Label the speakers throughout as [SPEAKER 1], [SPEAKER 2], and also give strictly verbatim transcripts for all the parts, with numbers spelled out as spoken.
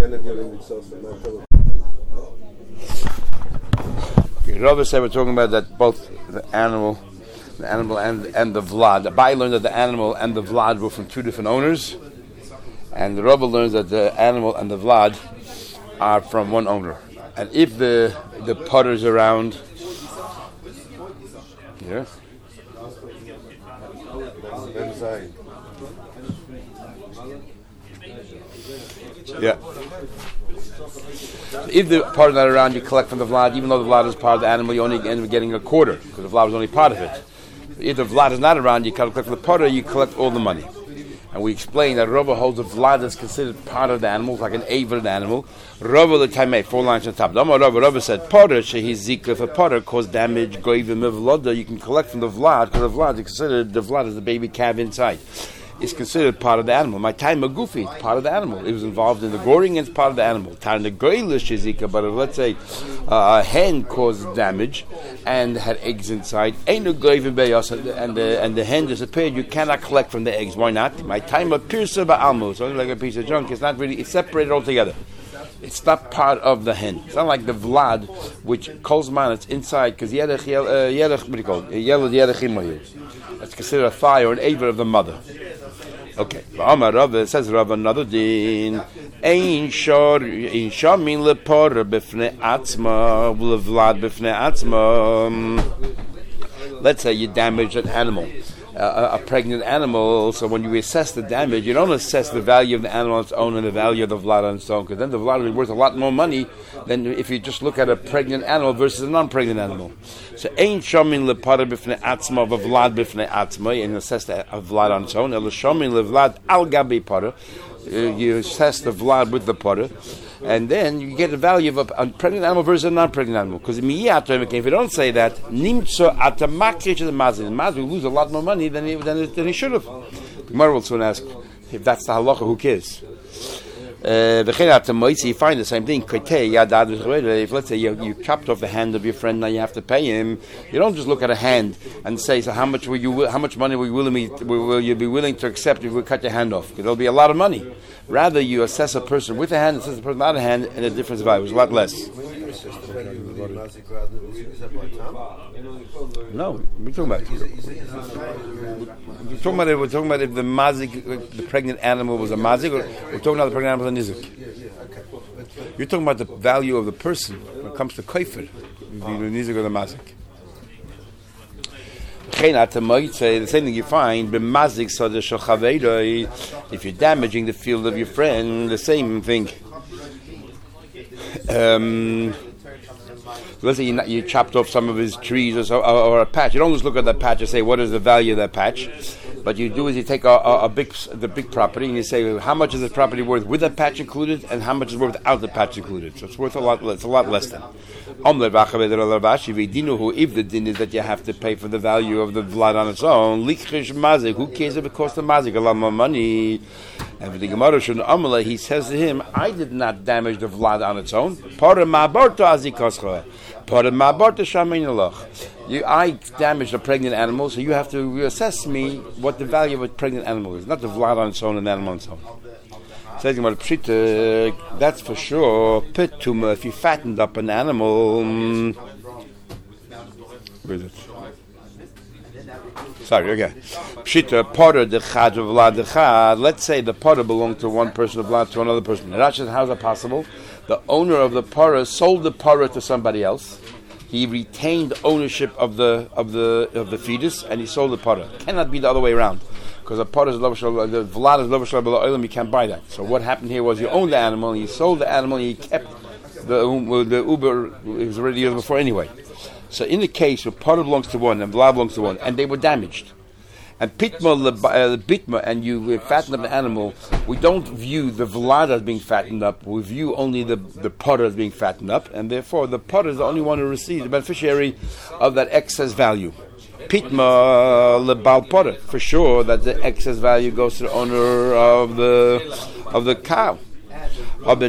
[SPEAKER 1] Rabbi said we're talking about that both the animal, the animal and and the vlad. The Abai learned that the animal and the vlad were from two different owners, and the Rabbi learns that the animal and the vlad are from one owner. And if the the potter's around, yeah. Yeah. So if the part of that around, you collect from the vlad, even though the vlad is part of the animal, you only end up getting a quarter because the vlad was only part of it. If the vlad is not around, you collect from the potter, you collect all the money. And we explained that Rava holds the vlad is considered part of the animal, like an avid animal. Rava the taimei, four lines on top. Rava Rava said, potter shehi zika, if a potter caused damage, goyim mevloda, you can collect from the vlad because the vlad is considered the vlad is the baby calf inside. It's considered part of the animal. My time goofy, part of the animal. It was involved in the goring and it's part of the animal. Time the goylish zika, but if let's say uh, a hen caused damage and had eggs inside, ain't no goyim beyos, and the and the hen disappeared. You cannot collect from the eggs. Why not? My time of pirsa ba'almu, so like a piece of junk. It's not really. It's separated altogether. It's not part of the hen. It's not like the vlad, which kolzman, it's inside because yerech yerech what do you call it? Yellow yerechim. That's considered a thigh or an aver of the mother. Okay. Amar Rava says Rava another din. Ein shor in shamin lepor b'fnei atzma v'levlad b'fnei atzma. Let's say you damage an animal, uh, a, a pregnant animal. So when you assess the damage, you don't assess the value of the animal on its own and the value of the vlad on its own, because then the vlad will be worth a lot more money than if you just look at a pregnant animal versus a non-pregnant animal. So ein shamin lepara b'fnei atzma v'vlad b'fnei atzma, and assess the vlad on its own. El shamin levlad al gabi para, you assess the vlad with the para, and then you get the value of a, a pregnant animal versus a non-pregnant animal. Because if you don't say that, nimtzo atamakich the mazin, the mazin will lose a lot more money than he, than, than he should have. The Gemara will soon ask if that's the halacha. Who cares? Uh, you find the same thing. If let's say you, you chopped off the hand of your friend, now you have to pay him. You don't just look at a hand and say, "So how much will you? How much money will you, willing, will you be willing to accept if we cut your hand off?" It'll be a lot of money. Rather, you assess a person with a hand, assess a person without a hand, and the difference of value is a lot less. No, we're talking about. We're talking about. We're talking about if the mazik, the pregnant animal was a mazik, or we're talking about the pregnant animal was a nizik. You're talking about the value of the person when it comes to kaifer, the nizik or the mazik. The same thing you find if you're damaging the field of your friend, the same thing. Um, let's say you, you chopped off some of his trees or, so, or, or a patch. You don't just look at that patch and say what is the value of that patch. But you do is you take a, a, a big the big property and you say how much is this property worth with the patch included and how much is worth without the patch included. So it's worth a lot. It's a lot less than. If the din is that you have to pay for the value of the vlad on its own, who cares if it costs the mazik a lot more money? And for the Gemara Shun Amala, he says to him, I did not damage the vlad on its own. You, I damaged a pregnant animal, so you have to assess me what the value of a pregnant animal is, not the vlad on its own and the animal on its own. Says about pshita, that's for sure. Petuma, if you fattened up an animal, um, where is it? Sorry, okay. Pshita, potter the chad of vlad the chad. Let's say the potter belonged to one person of vlad to another person. Rashi says, how is that possible? The owner of the potter sold the potter to somebody else. He retained ownership of the of the of the fetus, and he sold the potter. Cannot be the other way around. Because the pot is the vlad is lover oilam, you can't buy that. So what happened here was you owned the animal, and you sold the animal, and you kept the the uber. It was already used before anyway. So in the case where pot belongs to one and vlad belongs to one, and they were damaged, and pitma uh, bitma, and you fattened up the animal, we don't view the vlad as being fattened up. We view only the the pot as being fattened up, and therefore the pot is the only one who receives the beneficiary of that excess value. Pitma lebal potter, for sure that the excess value goes to the owner of the of the cow. What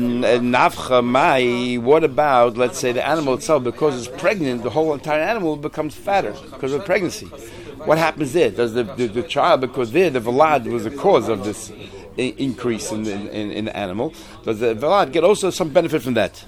[SPEAKER 1] about, let's say, the animal itself, because it's pregnant, the whole entire animal becomes fatter because of pregnancy. What happens there? Does the, the, the child, because there the vlad was the cause of this, I- increase in the, in, in the animal, does the Vlad get also some benefit from that?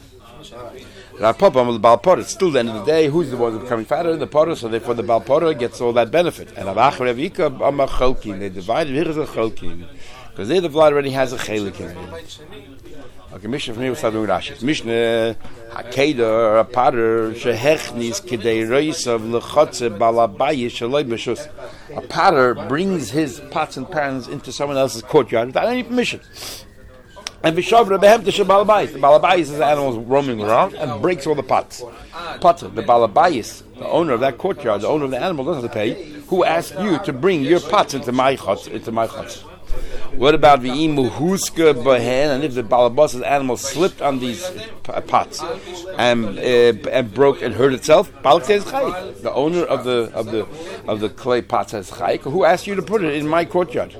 [SPEAKER 1] It's still the end of the day, who's the one becoming fatter? The potter, so therefore the Balpora gets all that benefit. And they divided here as a cholkin, because there the Vlad already has a chelik in it. Okay, Mishnah from here was doing Rashi. Mishnah Hakeda, a potter, shehechnis kidei reisav lechotze balabayi shaloi b'shus. A potter brings his pots and pans into someone else's courtyard without any permission. And Bishavra behem to Balabayis. The Balabayis is the animals roaming around and breaks all the pots. Potter, the Balabayis, the owner of that courtyard, the owner of the animal doesn't have to pay. Who asked you to bring your pots into my chutz, into my chutz? What about V'imu Huska Behen? And if the Balabas's animal slipped on these p- pots and uh, and broke and hurt itself, Balak says Chayik. The owner of the of the of the clay pot says Chayik. Who asked you to put it in my courtyard?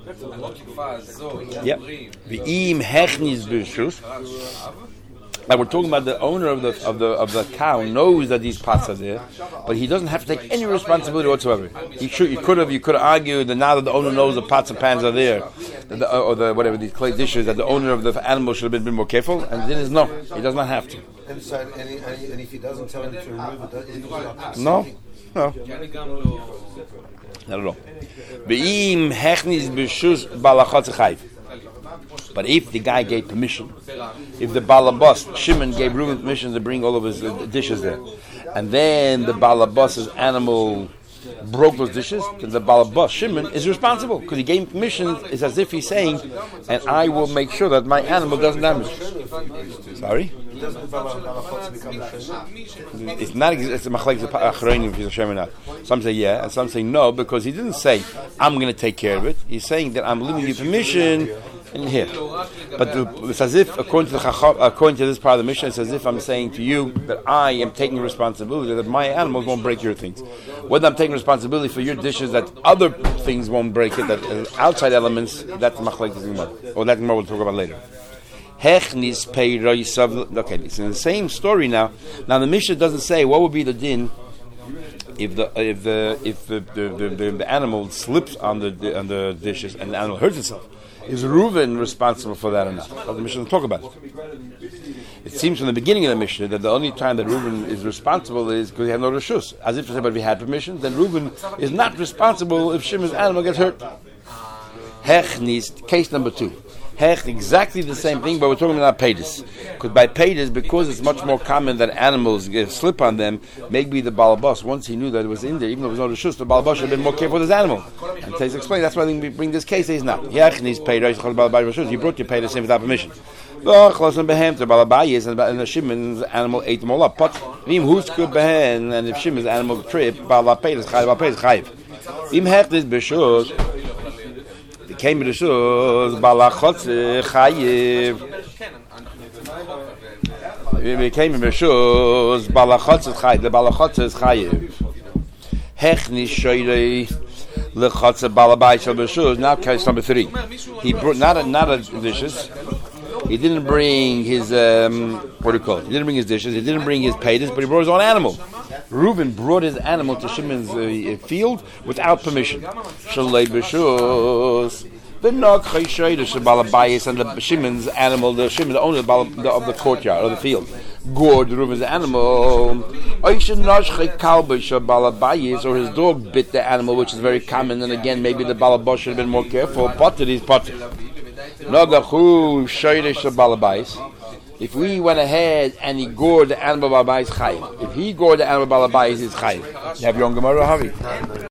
[SPEAKER 1] Yep. V'im Hechnis B'Shus. Now we're talking about the owner of the of the of the cow knows that these pots are there, but he doesn't have to take any responsibility whatsoever. He should, you could have, you could have argued that now that the owner knows the pots and pans are there, that the, or the whatever these clay dishes, that the owner of the animal should have been, been more careful. And then is no, he does not have to.
[SPEAKER 2] And, so, and, he, and, he, and if he doesn't tell him to remove it, is not
[SPEAKER 1] no, no, not at all. Be'im hechnis b'shus balachot zechayv. But if the guy gave permission, if the Balabas, Shimon gave Reuben permission to bring all of his uh, dishes there, and then the Balabas's animal broke those dishes, then the Balabas, Shimon, is responsible, because he gave him permission. It's as if he's saying, and I will make sure that my animal doesn't damage. Sorry? It's not, it's a machlek achronim, or not. Some say yeah, and some say no, because he didn't say, I'm going to take care of it. He's saying that I'm giving you permission in here. But the, it's as if, according to the Chacham, according to this part of the mission, it's as if I'm saying to you that I am taking responsibility that my animals won't break your things. Whether I'm taking responsibility for your dishes that other things won't break it, that uh, outside elements, that's machlek Gemara, or that Gemara we'll talk about later. Hechnis pei roisav. Okay, it's in the same story now. Now the Mishnah doesn't say what would be the din if the if the if the the, the, the, the animal slips on the, the on the dishes and the animal hurts itself. Is Reuven responsible for that or not? Well, the Mishnah doesn't talk about it. It seems from the beginning of the Mishnah that the only time that Reuven is responsible is because he had no reshus. As if to say, but if he had permission, then Reuven is not responsible if Shimon's animal gets hurt. Hechnis, case number two. Hech, exactly the same thing, but we're talking about Pedis. Because by Pedis, because it's much more common that animals get slip on them, maybe the Balabas, once he knew that it was in there, even though it was no Reshus, the Balabas should have been more careful with his animal. And Tez explained, that's why we bring this case, he's not. Hech needs Pedis, he brought you Pedis in without permission. And the Shimon's animal ate them all up. But who's good behen, and if Shimon's animal trip, Balabas Pedis, Chayiv, Pedis, Chayiv. Im Hech is Beshus. Came to the shoes, balachotz chayiv. We came in the shoes, balachotz chayiv. The balachotz is chayiv. Hechni shoyrei lechotz balabai shel b'shus. Now case number three. He brought not a, not a dishes. He didn't bring his um, what do you call it? He didn't bring his dishes. He didn't bring his paytas, but he brought his own animal. Reuben brought his animal to Shimon's uh, field without permission. Shalei b'shus. The nog chayshoyde shebalabayis and the Shimon's animal, the Shimon, the owner of the, of the courtyard or the field, gored Reuben's animal. Oishen noshchay kalbe shebalabayis, or his dog bit the animal, which is very common. And again, maybe the balabas should have been more careful. Potter is potter. Nogachu shoyde shebalabayis. If we went ahead and he gored the animal balabayis chayiv. If he gored the animal balabayis, is chayiv. You have your own Gemara, Havi.